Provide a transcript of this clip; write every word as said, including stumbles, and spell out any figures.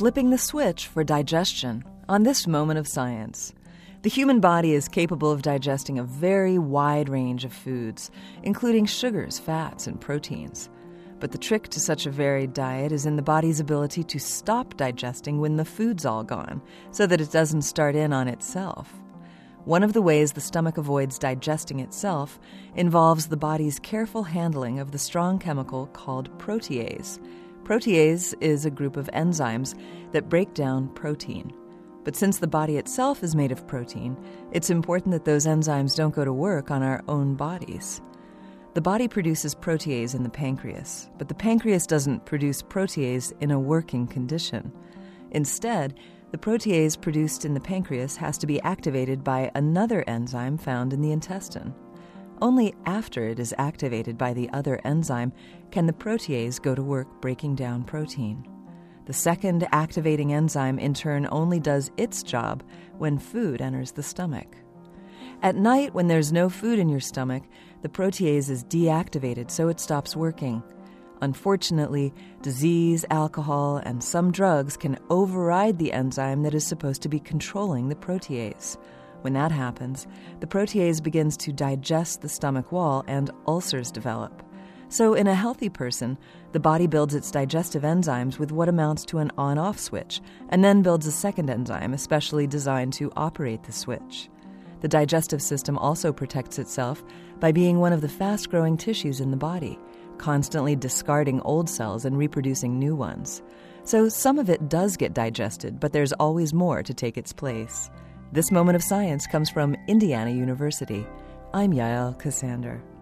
flipping the switch for digestion on this moment of science. The human body is capable of digesting a very wide range of foods, including sugars, fats, and proteins. But the trick to such a varied diet is in the body's ability to stop digesting when the food's all gone, so that it doesn't start in on itself. One of the ways the stomach avoids digesting itself involves the body's careful handling of the strong chemical called protease. Protease is a group of enzymes that break down protein. But since the body itself is made of protein, it's important that those enzymes don't go to work on our own bodies. The body produces protease in the pancreas, but the pancreas doesn't produce protease in a working condition. Instead, the protease produced in the pancreas has to be activated by another enzyme found in the intestine. Only after it is activated by the other enzyme can the protease go to work breaking down protein. The second activating enzyme, in turn, only does its job when food enters the stomach. At night, when there's no food in your stomach, the protease is deactivated, so it stops working. Unfortunately, disease, alcohol, and some drugs can override the enzyme that is supposed to be controlling the protease. When that happens, the protease begins to digest the stomach wall and ulcers develop. So in a healthy person, the body builds its digestive enzymes with what amounts to an on-off switch, and then builds a second enzyme especially designed to operate the switch. The digestive system also protects itself by being one of the fast-growing tissues in the body, constantly discarding old cells and reproducing new ones. So some of it does get digested, but there's always more to take its place. This moment of science comes from Indiana University. I'm Yael Ksander.